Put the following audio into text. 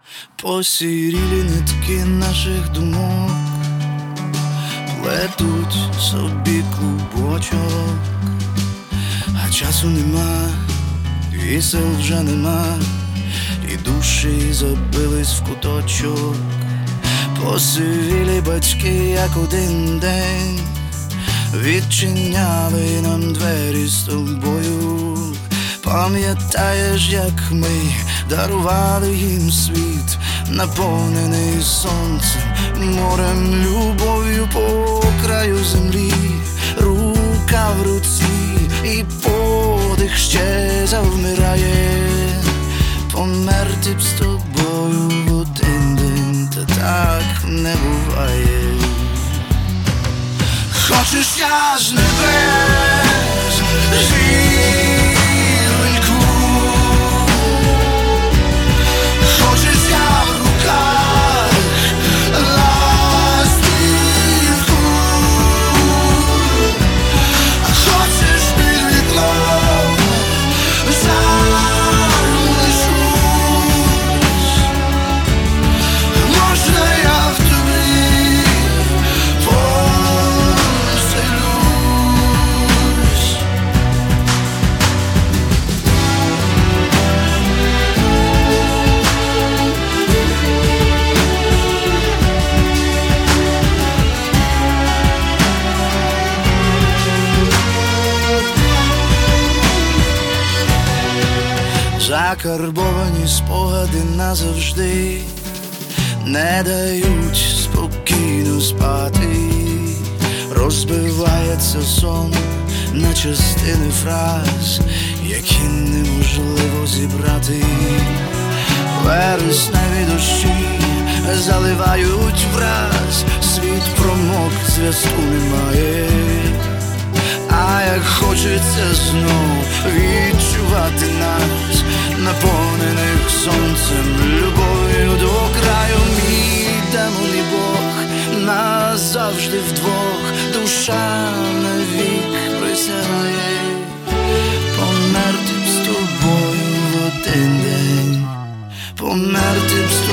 посірілі нитки наших думок плетуть собі клубочок, а часу нема, і сил вже нема, і душі забились в куточок. Посивілі батьки, як один день, відчиняли нам двері з тобою. Пам'ятаєш, як ми дарували їм світ, наповнений сонцем, морем, любов'ю по краю землі, рука в руці, і подих ще завмирає. Померти б з тобою в один день, та так не буває. Хочеш, я з небес зірку, хочеш, я в руках ластівку, а хочеш, під вікном залишусь. Можна я в тобі поселюсь. Закарбовані спогади назавжди не дають спокійно спати. Розбивається сон на частини фраз, які неможливо зібрати. Вересневі дощі заливають враз, світ промок, зв'язку немає. А як хочеться знов відчувати нас, наповнених сонцем, любов'ю до краю. Мій демон і Бог назавжди вдвох, душа навік присягає. Померти б з тобою в один день, померти б з